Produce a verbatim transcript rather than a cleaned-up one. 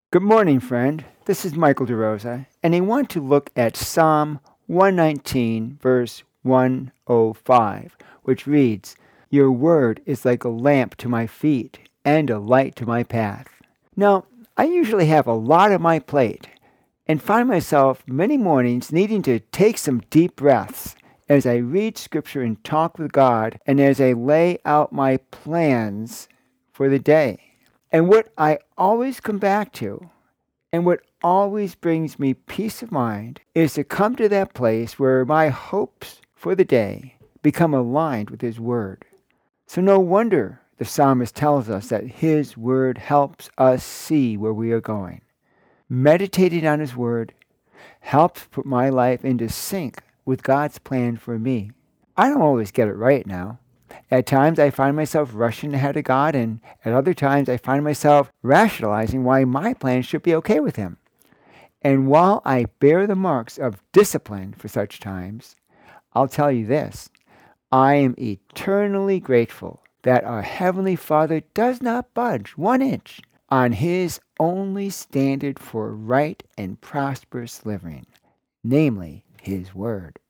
Good morning, friend. This is Michael DeRosa, and I want to look at Psalm one nineteen, verse one oh five, which reads, "Your word is like a lamp to my feet and a light to my path." Now, I usually have a lot on my plate and find myself many mornings needing to take some deep breaths as I read Scripture and talk with God and as I lay out my plans for the day. And what I always come back to, and what always brings me peace of mind, is to come to that place where my hopes for the day become aligned with His Word. So no wonder the psalmist tells us that His Word helps us see where we are going. Meditating on His Word helps put my life into sync with God's plan for me. I don't always get it right now. At times I find myself rushing ahead of God, and at other times I find myself rationalizing why my plan should be okay with Him. And while I bear the marks of discipline for such times, I'll tell you this: I am eternally grateful that our Heavenly Father does not budge one inch on His only standard for right and prosperous living, namely His Word.